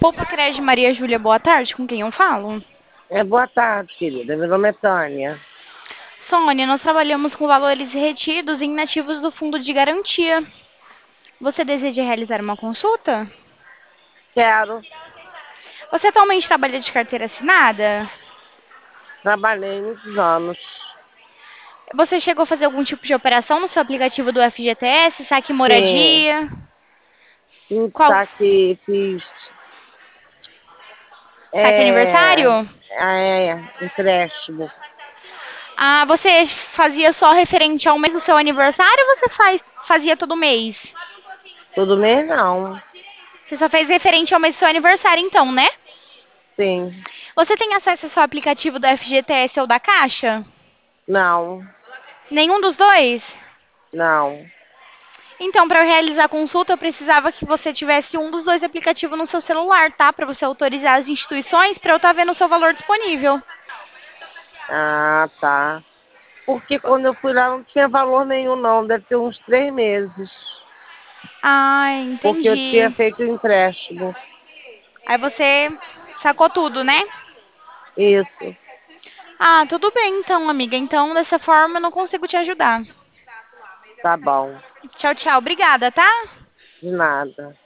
Poupa Crédito Maria Júlia, boa tarde. Com quem eu falo? Boa tarde, querida. Meu nome é Tânia. Sônia, nós trabalhamos com valores retidos e inativos do fundo de garantia. Você deseja realizar uma consulta? Quero. Você atualmente trabalha de carteira assinada? Trabalhei muitos anos. Você chegou a fazer algum tipo de operação no seu aplicativo do FGTS, saque Sim, moradia? sim, Qual? saque, fiz. Saque É, aniversário? empréstimo. Ah, você fazia só referente ao mês do seu aniversário ou você fazia todo mês? Todo mês não. Você só fez referente ao mês do seu aniversário, então, né? Sim, Você tem acesso ao seu aplicativo do FGTS ou da Caixa? não, Nenhum dos dois? não. Então, para eu realizar a consulta, eu precisava que você tivesse um dos dois aplicativos no seu celular, tá? Para você autorizar as instituições para eu estar vendo o seu valor disponível. Ah, tá. Porque quando eu fui lá não tinha valor nenhum, não. Deve ter uns 3 meses. Ah, Porque eu tinha entendi. feito o empréstimo. Aí você sacou tudo, né? Isso. Ah, tudo bem então, amiga. Então, dessa forma, eu não consigo te ajudar. Tá bom. Tchau, tchau. Obrigada, tá? De nada.